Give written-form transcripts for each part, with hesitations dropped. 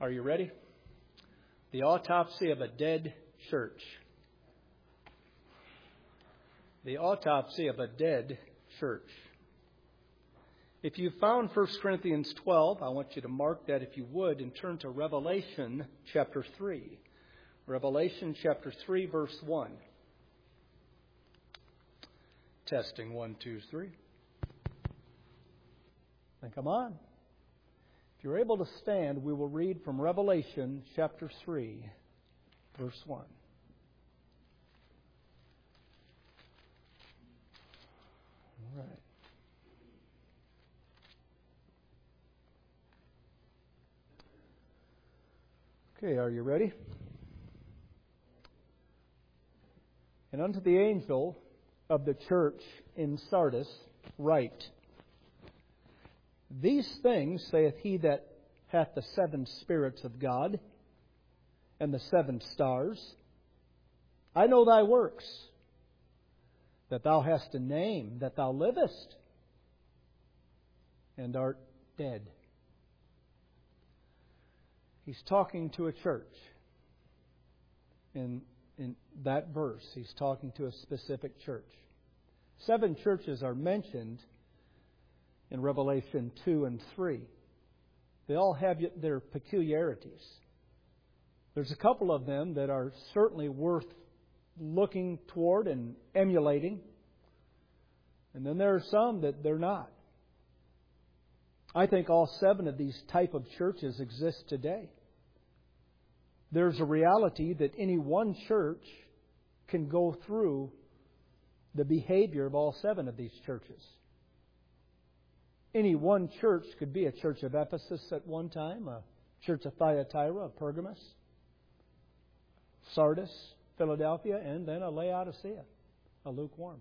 Are you ready? The autopsy of a dead church. The autopsy of a dead church. If you found 1 Corinthians 12, I want you to mark that if you would and turn to Revelation chapter 3. Revelation chapter 3, verse 1. Testing 1, 2, 3. Then come on. If you're able to stand, we will read from Revelation chapter 3, verse 1. All right. Okay, are you ready? And unto the angel of the church in Sardis write, These things saith he that hath the 7 spirits of God and the 7 stars. I know thy works, that thou hast a name, that thou livest, and art dead. He's talking to a church. In that verse, he's talking to a specific church. 7 churches are mentioned in Revelation 2 and 3. They all have their peculiarities. There's a couple of them that are certainly worth looking toward and emulating. And then there are some that they're not. I think all 7 of these type of churches exist today. There's a reality that any one church can go through the behavior of all 7 of these churches. Any one church could be a church of Ephesus at one time, a church of Thyatira, a Pergamos, Sardis, Philadelphia, and then a Laodicea, a lukewarm.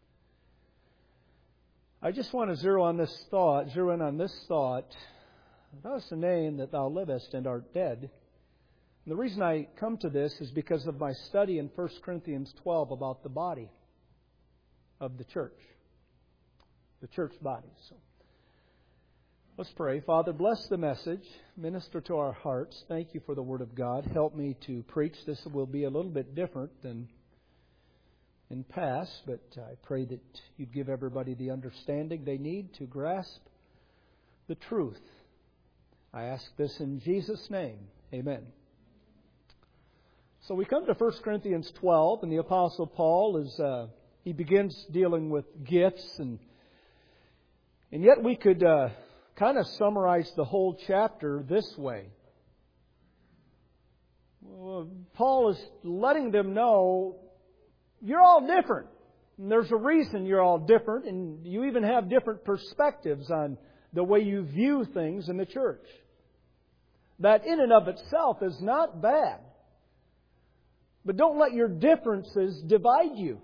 I just want to zero in on this thought. Thou hast a name that thou livest and art dead. And the reason I come to this is because of my study in 1 Corinthians 12 about the body of the church body. So let's pray. Father, bless the message. Minister to our hearts. Thank you for the Word of God. Help me to preach. This will be a little bit different than in past, but I pray that you'd give everybody the understanding they need to grasp the truth. I ask this in Jesus' name. Amen. So we come to 1 Corinthians 12, and the Apostle Paul he begins dealing with gifts, and yet we could kind of summarize the whole chapter this way. Paul is letting them know you're all different. And there's a reason you're all different, and you even have different perspectives on the way you view things in the church. That in and of itself is not bad. But don't let your differences divide you.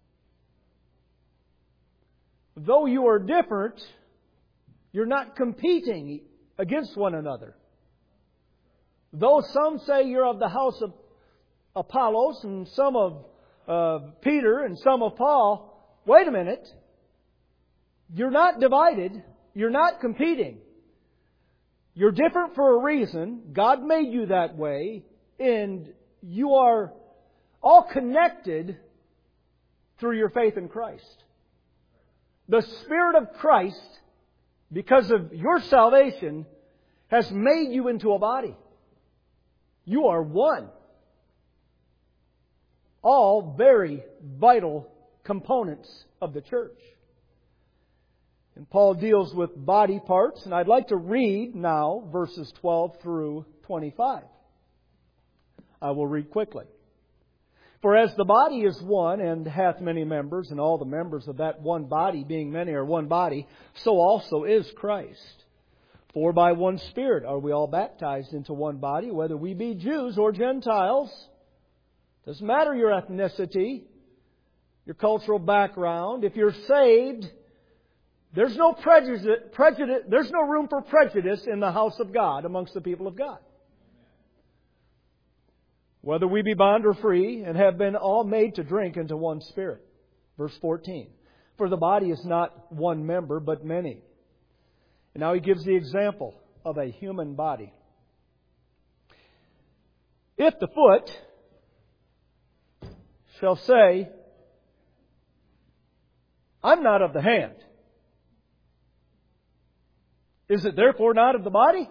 Though you are different, you're not competing against one another. Though some say you're of the house of Apollos and some of Peter and some of Paul, wait a minute. You're not divided. You're not competing. You're different for a reason. God made you that way. And you are all connected through your faith in Christ. The Spirit of Christ, because of your salvation, has made you into a body. You are one. All very vital components of the church. And Paul deals with body parts, and I'd like to read now verses 12 through 25. I will read quickly. For as the body is one and hath many members, and all the members of that one body, being many, are one body, so also is Christ. For by one Spirit are we all baptized into one body, whether we be Jews or Gentiles. Doesn't matter your ethnicity, your cultural background. If you're saved, there's no prejudice. There's no room for prejudice in the house of God amongst the people of God. Whether we be bond or free, and have been all made to drink into one Spirit. Verse 14. For the body is not one member, but many. And now he gives the example of a human body. If the foot shall say, I'm not of the hand, is it therefore not of the body?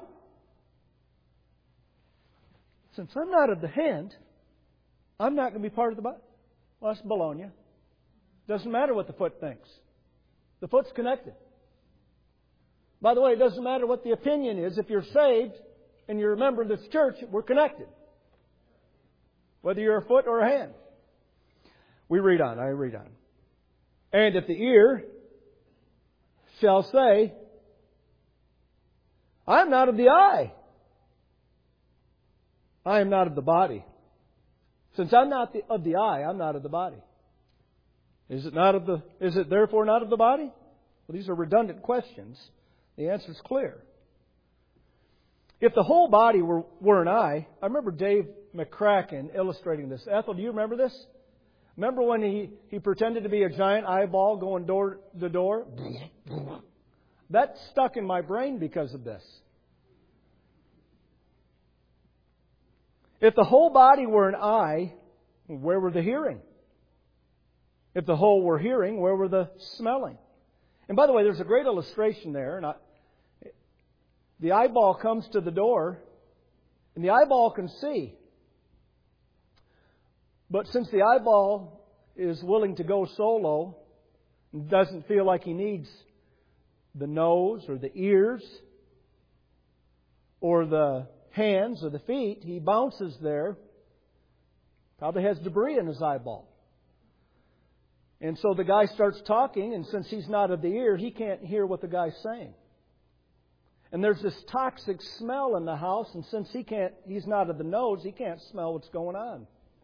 Since I'm not of the hand, I'm not going to be part of the body. Well, that's baloney. Doesn't matter what the foot thinks. The foot's connected. By the way, it doesn't matter what the opinion is. If you're saved and you're a member of this church, we're connected. Whether you're a foot or a hand. I read on. And if the ear shall say, I'm not of the eye, I am not of the body. Since I'm not of the eye, I'm not of the body. Is it therefore not of the body? Well, these are redundant questions. The answer is clear. If the whole body were an eye, I remember Dave McCracken illustrating this. Ethel, do you remember this? Remember when he pretended to be a giant eyeball going door to door? That stuck in my brain because of this. If the whole body were an eye, where were the hearing? If the whole were hearing, where were the smelling? And by the way, there's a great illustration there. And the eyeball comes to the door, and the eyeball can see. But since the eyeball is willing to go solo, and doesn't feel like he needs the nose or the ears or the hands or the feet, he bounces there. Probably has debris in his eyeball. And so the guy starts talking, and since he's not of the ear, he can't hear what the guy's saying. And there's this toxic smell in the house, and since he's not of the nose, he can't smell what's going on.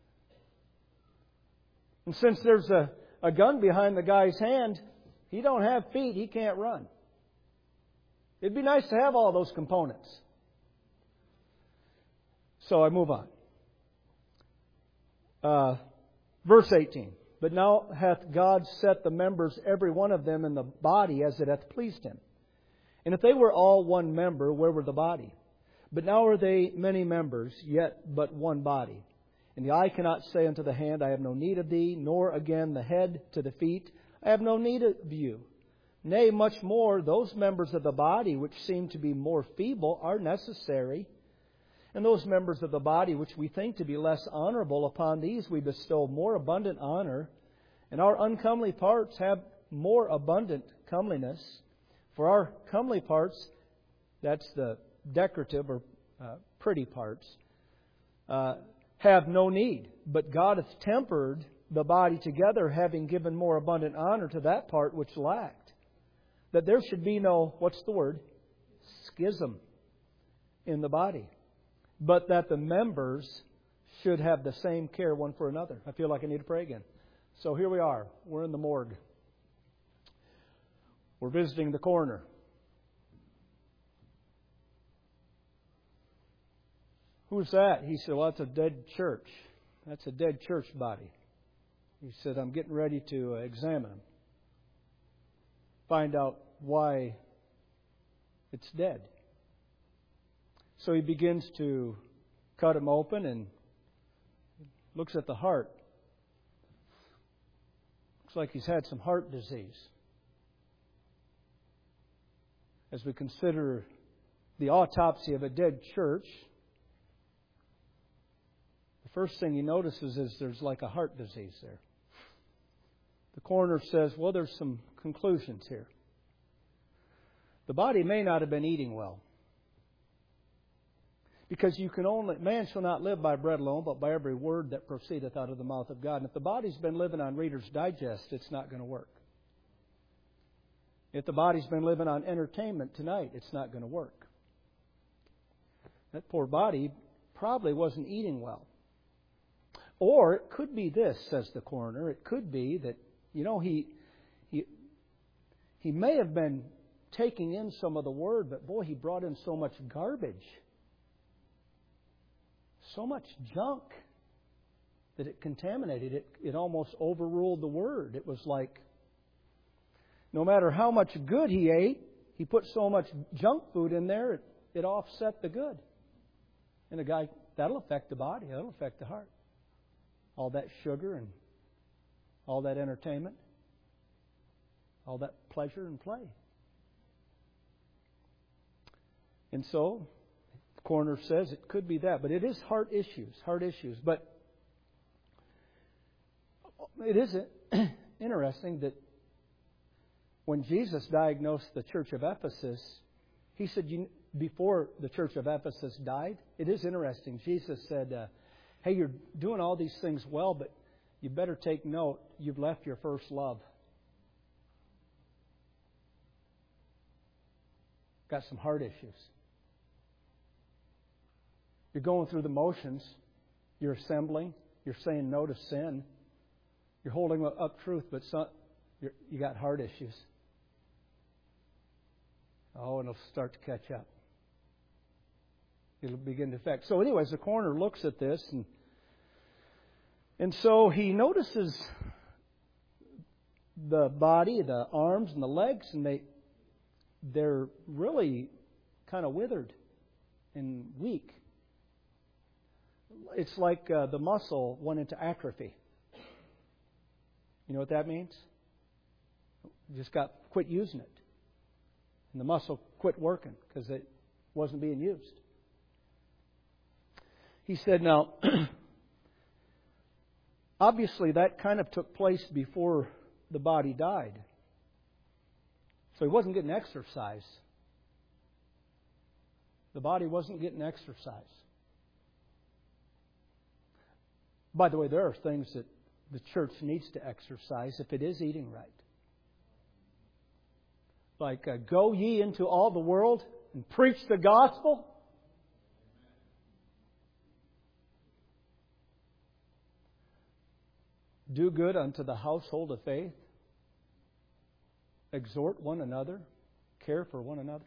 And since there's a gun behind the guy's hand, he don't have feet, he can't run. It'd be nice to have all those components. So I move on. Verse 18. But now hath God set the members, every one of them, in the body as it hath pleased Him. And if they were all one member, where were the body? But now are they many members, yet but one body. And the eye cannot say unto the hand, I have no need of thee, nor again the head to the feet, I have no need of you. Nay, much more, those members of the body which seem to be more feeble are necessary. And those members of the body which we think to be less honorable, upon these we bestow more abundant honor. And our uncomely parts have more abundant comeliness. For our comely parts, that's the decorative or pretty parts, have no need. But God hath tempered the body together, having given more abundant honor to that part which lacked. That there should be no, what's the word? Schism in the body. But that the members should have the same care one for another. I feel like I need to pray again. So here we are. We're in the morgue. We're visiting the coroner. Who's that? He said, well, that's a dead church. That's a dead church body. He said, I'm getting ready to examine him. Find out why it's dead. So he begins to cut him open and looks at the heart. Looks like he's had some heart disease. As we consider the autopsy of a dead church, the first thing he notices is there's like a heart disease there. The coroner says, well, there's some conclusions here. The body may not have been eating well. Because man shall not live by bread alone, but by every word that proceedeth out of the mouth of God. And if the body's been living on Reader's Digest, it's not going to work. If the body's been living on entertainment tonight, it's not going to work. That poor body probably wasn't eating well. Or it could be this, says the coroner. It could be that, he may have been taking in some of the Word, but boy, he brought in so much garbage. So much junk that it contaminated it. It almost overruled the Word. It was like no matter how much good he ate, he put so much junk food in there, it offset the good. And that'll affect the body. That'll affect the heart. All that sugar and all that entertainment. All that pleasure and play. And so, the coroner says it could be that. But it is heart issues. But it is interesting that when Jesus diagnosed the church of Ephesus, He said, before the church of Ephesus died, it is interesting. Jesus said, hey, you're doing all these things well, but you better take note, you've left your first love. Got some heart issues. You're going through the motions. You're assembling. You're saying no to sin. You're holding up truth, but you got heart issues. Oh, and it'll start to catch up. It'll begin to affect. So anyways, the coroner looks at this, and so he notices the body, the arms and the legs, and they're really kind of withered and weak. It's like the muscle went into atrophy. You know what that means? You just quit using it. And the muscle quit working because it wasn't being used. He said, now, obviously that kind of took place before the body died. So he wasn't getting exercise. The body wasn't getting exercise. By the way, there are things that the church needs to exercise if it is eating right. Like, go ye into all the world and preach the gospel. Do good unto the household of faith. Exhort one another. Care for one another.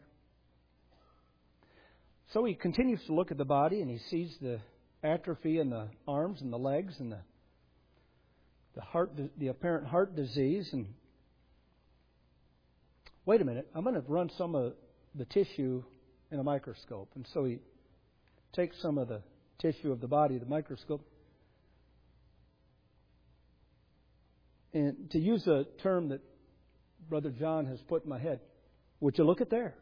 So he continues to look at the body and he sees the atrophy in the arms and the legs and the apparent heart disease. And wait a minute, I'm going to run some of the tissue in a microscope. And so he takes some of the tissue of the body, the microscope. And to use a term that Brother John has put in my head, would you look at there?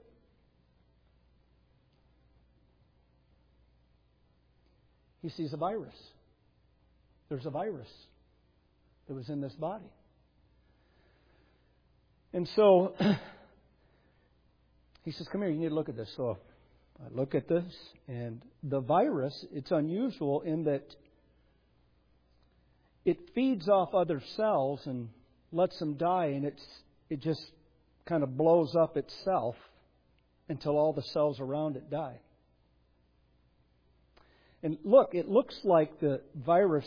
He sees a virus. There's a virus that was in this body. And so he says, come here, you need to look at this. So I look at this, and the virus, it's unusual in that it feeds off other cells and lets them die, and it just kind of blows up itself until all the cells around it die. And look, it looks like the virus,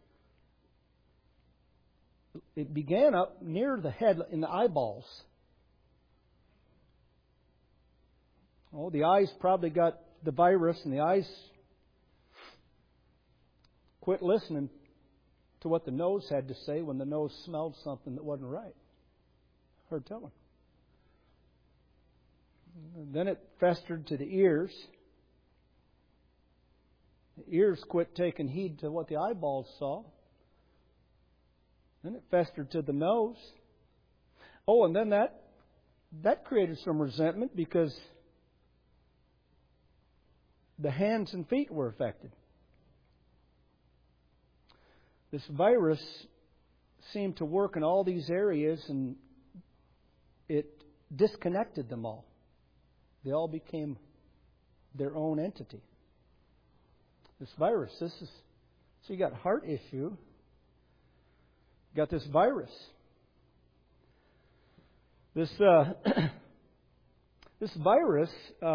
it began up near the head in the eyeballs. Oh, the eyes probably got the virus, and the eyes quit listening to what the nose had to say when the nose smelled something that wasn't right. Hard telling. Then it festered to the ears. The ears quit taking heed to what the eyeballs saw. Then it festered to the nose. Oh, and then that created some resentment because the hands and feet were affected. This virus seemed to work in all these areas, and it disconnected them all. They all became their own entity. This virus, so you got heart issue, you got this virus. This virus,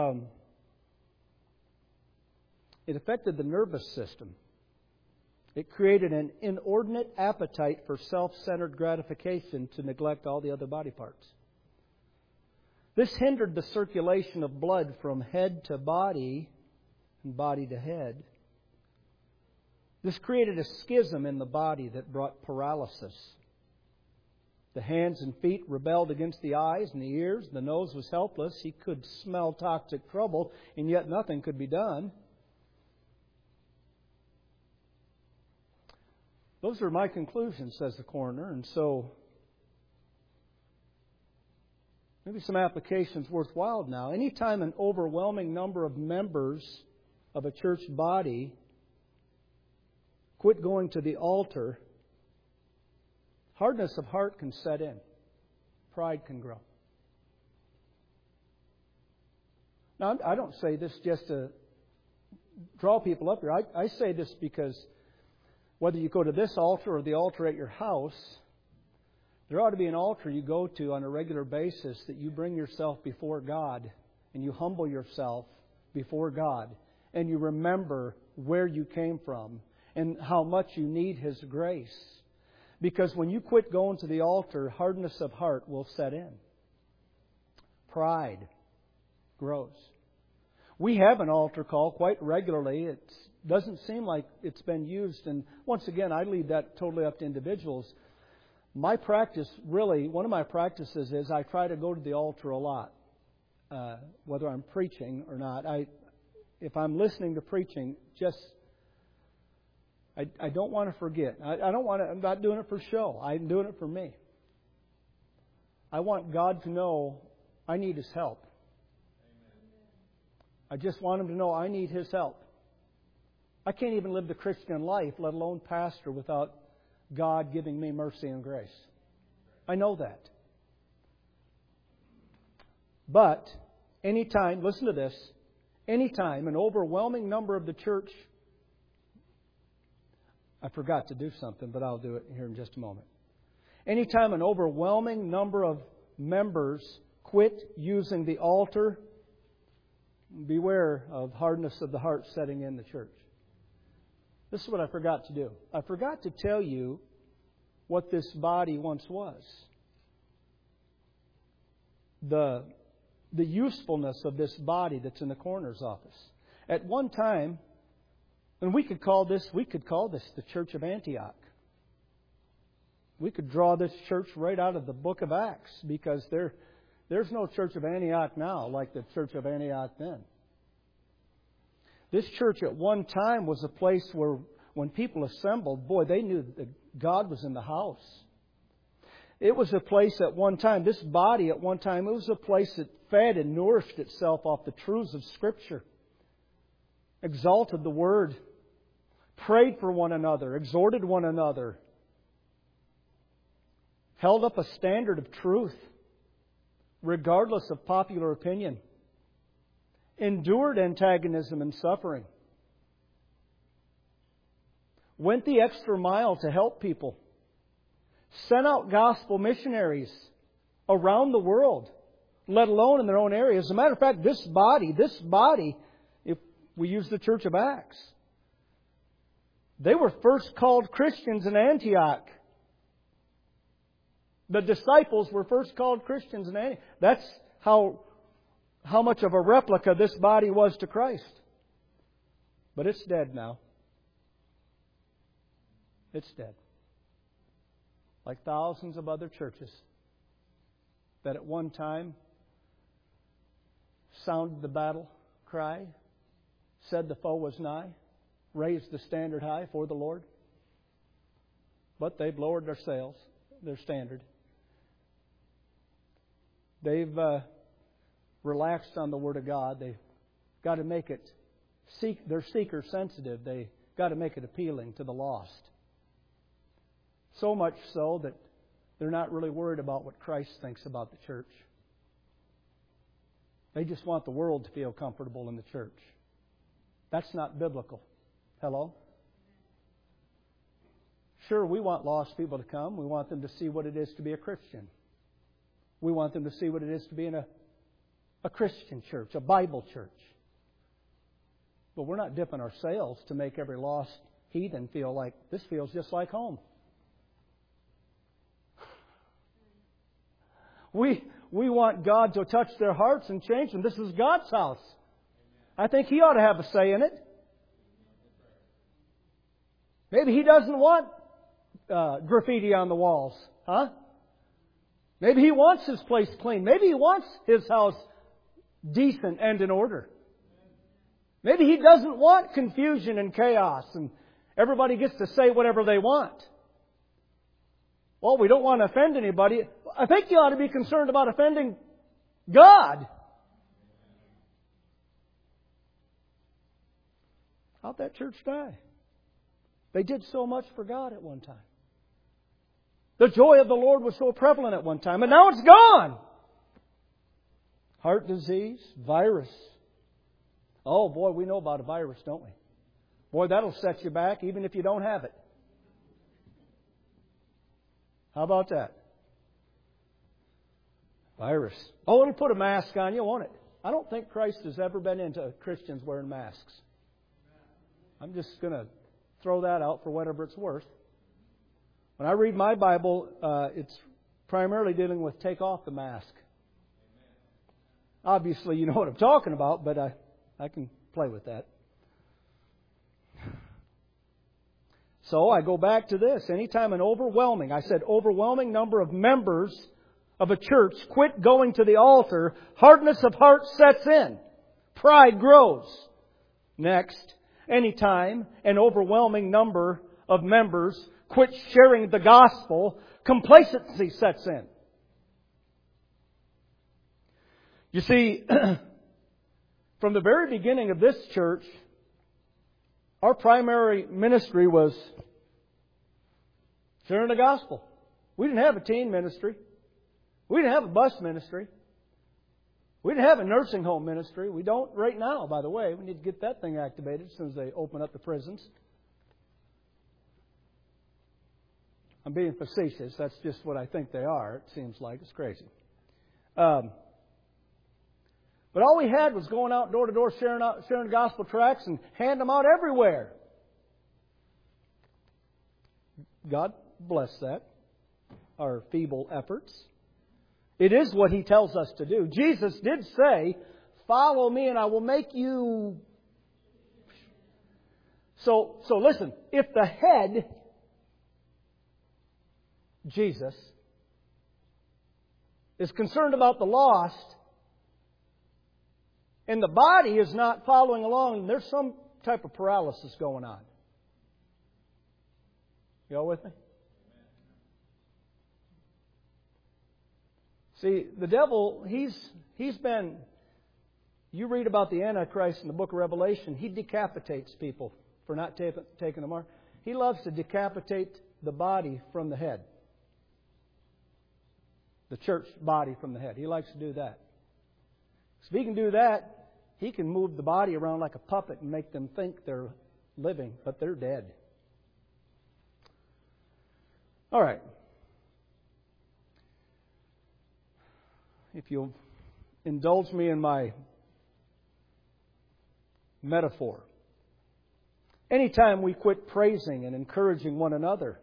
it affected the nervous system. It created an inordinate appetite for self-centered gratification to neglect all the other body parts. This hindered the circulation of blood from head to body and body to head. This created a schism in the body that brought paralysis. The hands and feet rebelled against the eyes and the ears. The nose was helpless. He could smell toxic trouble, and yet nothing could be done. Those are my conclusions, says the coroner. And so, maybe some applications worthwhile now. Anytime an overwhelming number of members of a church body quit going to the altar, hardness of heart can set in. Pride can grow. Now, I don't say this just to draw people up here. I say this because whether you go to this altar or the altar at your house, there ought to be an altar you go to on a regular basis that you bring yourself before God and you humble yourself before God and you remember where you came from and how much you need His grace. Because when you quit going to the altar, hardness of heart will set in. Pride grows. We have an altar call quite regularly. It doesn't seem like it's been used. And once again, I leave that totally up to individuals. My practice, really, one of my practices is I try to go to the altar a lot, whether I'm preaching or not. If I'm listening to preaching, I don't want to forget. I'm not doing it for show. I'm doing it for me. I want God to know I need His help. I just want Him to know I need His help. I can't even live the Christian life, let alone pastor, without God giving me mercy and grace. I know that. But anytime, listen to this, anytime an overwhelming number of the church, I forgot to do something, but I'll do it here in just a moment. Anytime an overwhelming number of members quit using the altar, beware of hardness of the heart setting in the church. This is what I forgot to do. I forgot to tell you what this body once was. The usefulness of this body that's in the coroner's office. At one time, and we could call this the Church of Antioch. We could draw this church right out of the book of Acts because there's no Church of Antioch now like the Church of Antioch then. This church at one time was a place where when people assembled, boy, they knew that God was in the house. It was a place at one time, this body at one time, it was a place that fed and nourished itself off the truths of Scripture. Exalted the Word. Prayed for one another. Exhorted one another. Held up a standard of truth, regardless of popular opinion. Endured antagonism and suffering. Went the extra mile to help people. Sent out gospel missionaries around the world, let alone in their own area. As a matter of fact, this body, if we use the Church of Acts, they were first called Christians in Antioch. The disciples were first called Christians in Antioch. That's how much of a replica this body was to Christ. But it's dead now. It's dead. Like thousands of other churches that at one time sounded the battle cry, said the foe was nigh, raised the standard high for the Lord. But they've lowered their sails, their standard. They've relaxed on the Word of God. They've got to make it, they're seeker sensitive. They've got to make it appealing to the lost. So much so that they're not really worried about what Christ thinks about the church. They just want the world to feel comfortable in the church. That's not biblical. Hello? Sure, we want lost people to come. We want them to see what it is to be a Christian. We want them to see what it is to be in a Christian church, a Bible church. But we're not dipping our sails to make every lost heathen feel like this feels just like home. We want God to touch their hearts and change them. This is God's house. I think He ought to have a say in it. Maybe He doesn't want graffiti on the walls. Huh? Maybe He wants His place clean. Maybe He wants His house decent and in order. Maybe He doesn't want confusion and chaos Everybody gets to say whatever they want. Well, we don't want to offend anybody. I think you ought to be concerned about offending God. How'd that church die? They did so much for God at one time. The joy of the Lord was so prevalent at one time, and now it's gone. Heart disease, virus. Oh boy, we know about a virus, don't we? Boy, that'll set you back even if you don't have it. How about that? Virus. Oh, it'll put a mask on you, won't it? I don't think Christ has ever been into Christians wearing masks. I'm just going to throw that out for whatever it's worth. When I read my Bible, it's primarily dealing with take off the mask. Obviously, you know what I'm talking about, but I can play with that. So I go back to this. Anytime an overwhelming number of members of a church quit going to the altar, hardness of heart sets in. Pride grows. Next, anytime an overwhelming number of members quit sharing the gospel, complacency sets in. You see, from the very beginning of this church, our primary ministry was sharing the gospel. We didn't have a teen ministry. We didn't have a bus ministry. We didn't have a nursing home ministry. We don't right now, by the way. We need to get that thing activated as soon as they open up the prisons. I'm being facetious. That's just what I think they are. It seems like it's crazy. But all we had was going out door to door sharing gospel tracts and handing them out everywhere. God bless that, our feeble efforts. It is what He tells us to do. Jesus did say, "Follow me and I will make you..." So listen, if the head, Jesus, is concerned about the lost, and the body is not following along, there's some type of paralysis going on. You all with me? See, the devil, he's been... You read about the Antichrist in the book of Revelation. He decapitates people for not taking the mark. He loves to decapitate the body from the head. The church body from the head. He likes to do that. So if he can do that, he can move the body around like a puppet and make them think they're living, but they're dead. All right. If you'll indulge me in my metaphor. Anytime we quit praising and encouraging one another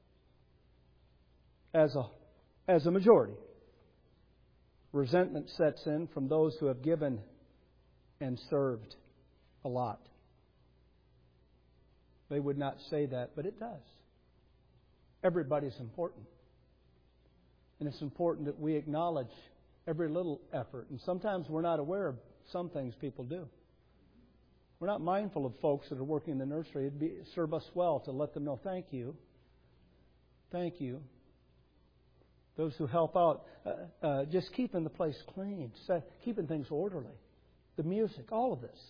as a majority, resentment sets in from those who have given and served a lot. They would not say that, but it does. Everybody's important. And it's important that we acknowledge every little effort. And sometimes we're not aware of some things people do. We're not mindful of folks that are working in the nursery. It'd serve us well to let them know, thank you. Thank you. Those who help out, just keeping the place clean, keeping things orderly. The music, all of this.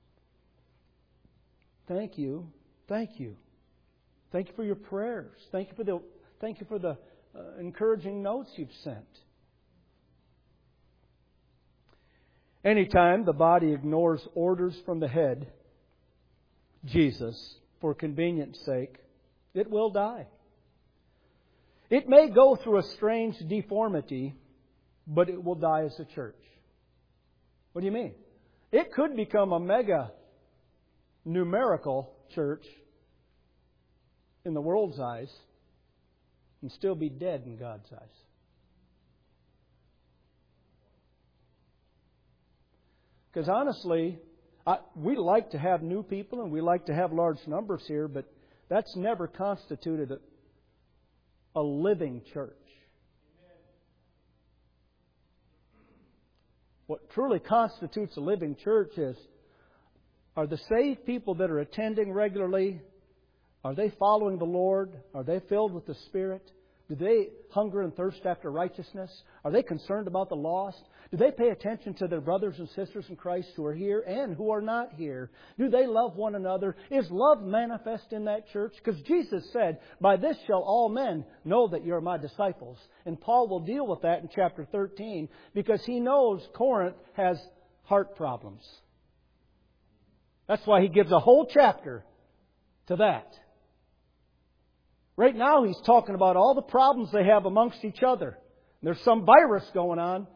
Thank you. Thank you. Thank you for your prayers. Thank you for the encouraging notes you've sent. Anytime the body ignores orders from the head, Jesus, for convenience sake, it will die. It may go through a strange deformity, but it will die as a church. What do you mean? It could become a mega numerical church in the world's eyes and still be dead in God's eyes. Because honestly, we like to have new people and we like to have large numbers here, but that's never constituted a living church. What truly constitutes a living church are the saved people that are attending regularly, Are they following the Lord? Are they filled with the Spirit? Do they hunger and thirst after righteousness? Are they concerned about the lost? Do they pay attention to their brothers and sisters in Christ who are here and who are not here? Do they love one another? Is love manifest in that church? Because Jesus said, "By this shall all men know that you're my disciples." And Paul will deal with that in chapter 13 because he knows Corinth has heart problems. That's why he gives a whole chapter to that. Right now he's talking about all the problems they have amongst each other. There's some virus going on.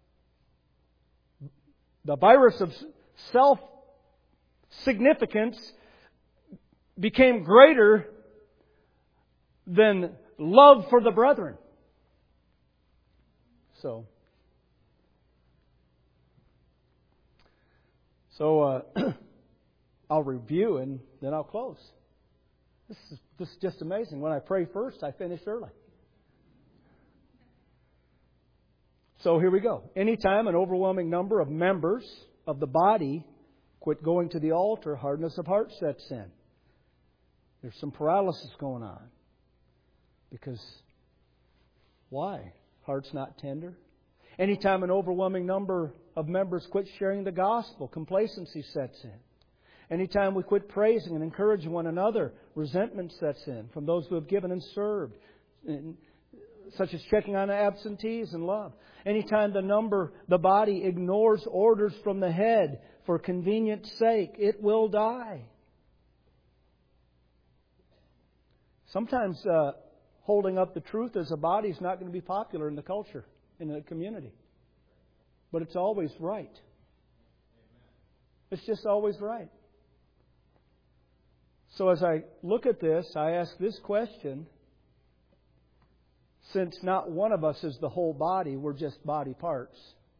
The virus of self-significance became greater than love for the brethren. So I'll review and then I'll close. This is just amazing. When I pray first, I finish early. So here we go. Anytime an overwhelming number of members of the body quit going to the altar, hardness of heart sets in. There's some paralysis going on. Because why? Heart's not tender. Anytime an overwhelming number of members quit sharing the gospel, complacency sets in. Anytime we quit praising and encouraging one another, resentment sets in from those who have given and served, such as checking on the absentees and love. Anytime the body ignores orders from the head for convenience sake, it will die. Sometimes holding up the truth as a body is not going to be popular in the culture, in the community. But it's always right. It's just always right. So as I look at this, I ask this question. Since not one of us is the whole body, we're just body parts.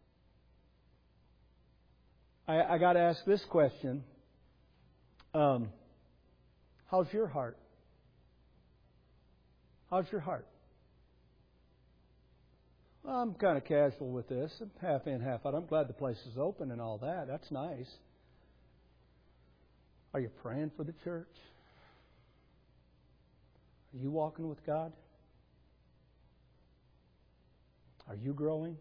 I got to ask this question. How's your heart? How's your heart? Well, I'm kind of casual with this. Half in, half out. I'm glad the place is open and all that. That's nice. Are you praying for the church? Are you walking with God? Are you growing?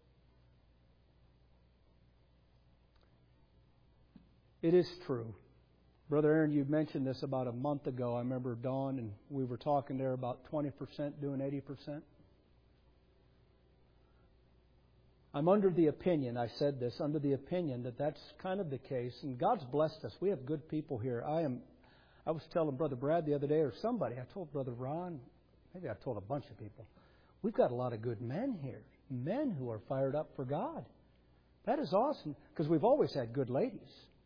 It is true. Brother Aaron, you mentioned this about a month ago. I remember Dawn and we were talking there about 20% doing 80%. I'm under the opinion, I said this, under the opinion that that's kind of the case. And God's blessed us. We have good people here. I was telling Brother Brad the other day, or somebody, I told Brother Ron, maybe I told a bunch of people, we've got a lot of good men here. Men who are fired up for God. That is awesome, because we've always had good ladies.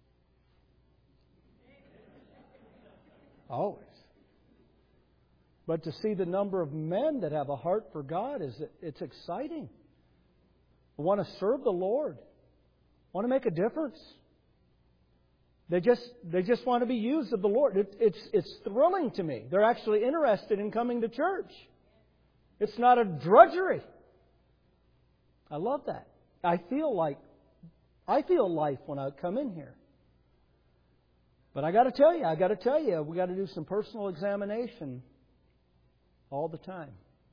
Always. But to see the number of men that have a heart for God, it's exciting. Want to serve the Lord. Want to make a difference. They just want to be used of the Lord. It's thrilling to me. They're actually interested in coming to church. It's not a drudgery. I love that. I feel life when I come in here. But I got to tell you, we got to do some personal examination all the time.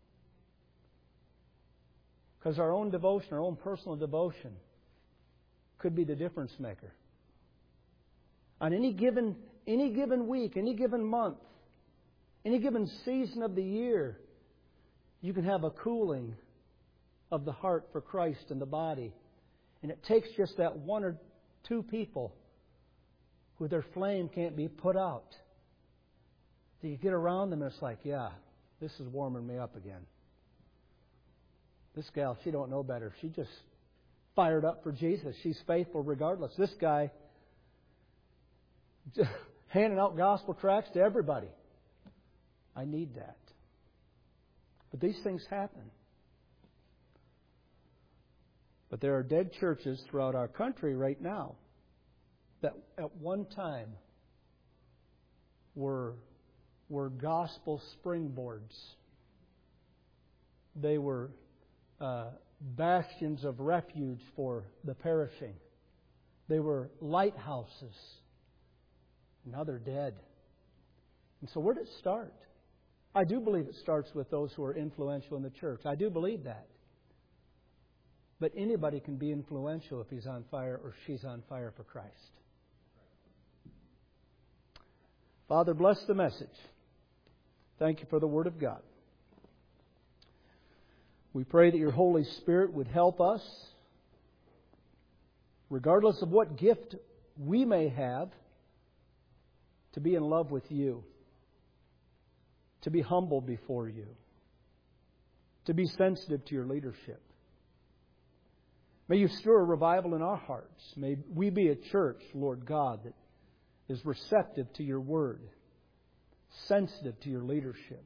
Because our own devotion, our own personal devotion, could be the difference maker. On any given week, any given month, any given season of the year, you can have a cooling of the heart for Christ and the body. And it takes just that one or two people who their flame can't be put out. So you get around them and it's like, yeah, this is warming me up again. This gal, she don't know better. She just fired up for Jesus. She's faithful regardless. This guy, just handing out gospel tracts to everybody. I need that. But these things happen. But there are dead churches throughout our country right now that at one time were gospel springboards. They were bastions of refuge for the perishing. They were lighthouses. Now they're dead. And so where did it start? I do believe it starts with those who are influential in the church. I do believe that. But anybody can be influential if he's on fire or she's on fire for Christ. Father, bless the message. Thank you for the Word of God. We pray that your Holy Spirit would help us, regardless of what gift we may have, to be in love with you, to be humble before you, to be sensitive to your leadership. May you stir a revival in our hearts. May we be a church, Lord God, that is receptive to your word, sensitive to your leadership,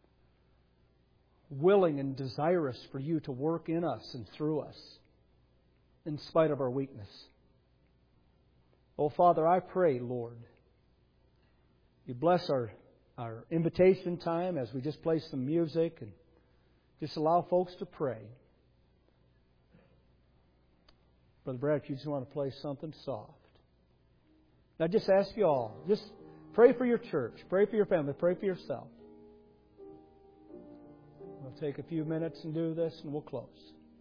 willing and desirous for you to work in us and through us, in spite of our weakness. Oh, Father, I pray, Lord, you bless our invitation time as we just play some music and just allow folks to pray. Brother Brad, if you just want to play something soft. Now just ask you all, just pray for your church, pray for your family, pray for yourself. We'll take a few minutes and do this and we'll close.